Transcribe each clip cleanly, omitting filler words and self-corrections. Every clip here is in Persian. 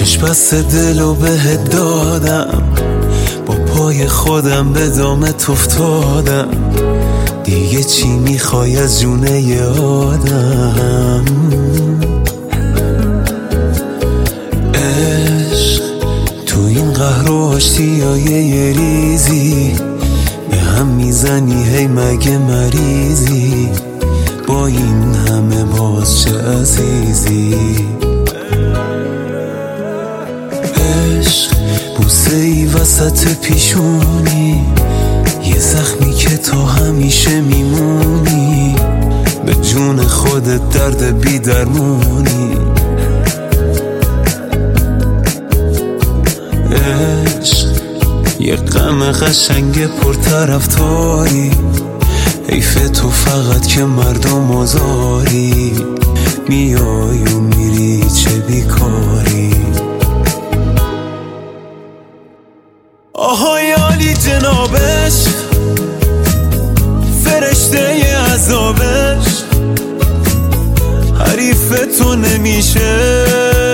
چشم بسته دلو بهت دادم، با پای خودم به دامت افتادم، دیگه چی میخوای از جونه ی آدم؟ عشق تو این قهر و آشتیای یه ریزی به هم میزنی، هی مگه مریضی؟ با این همه باز چه عزیزی؟ عشق بوسه ای وسط پیشونی، یه زخمی که تو همیشه میمونی، به جون خودت درد بی درمونی. عشق یه غم قشنگ پرطرفداری، حیف تو فقط که مردم آزاری، میای و میری چه بیکاری. آهای عالی جنابش، فرشته ی عذابش، حریف تو نمیشه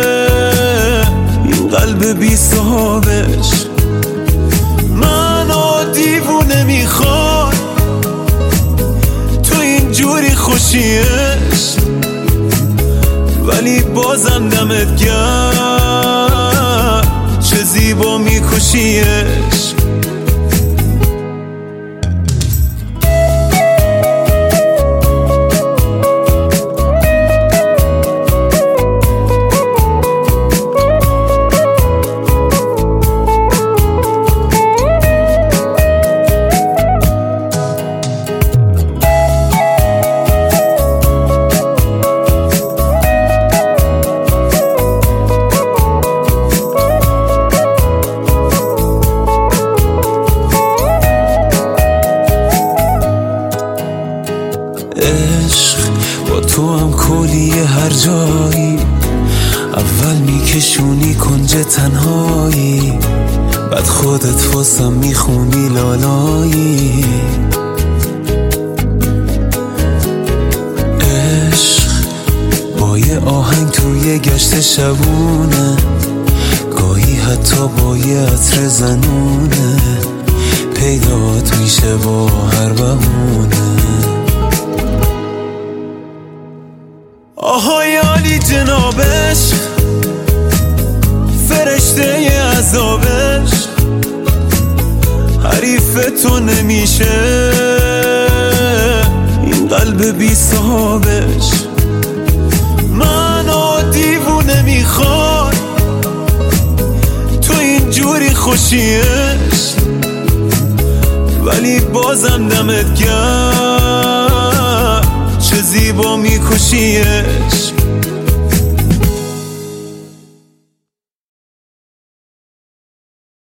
این قلب بی صاحبش. منو دیوونه میخواد تو اینجوری خوشیش، ولی بازم دمت گرم چه زیبا میکشیش. عشق با تو هم کلیه هر جایی، اول میکشونی کنج تنهایی، بعد خودت واسم میخونی لالایی. عشق با یه آهنگ توی گشت شبونه، گاهی حتی با یه عطر زنونه، پیدات میشه با هر بهونه. آهای عالی جنابش، فرشته ی عذابش، حریف تو نمیشه این قلب بی صاحبش. منو دیوونه میخواد تو اینجوری خوشیش، ولی بازم دمت گرم چه زیبا میکشیش.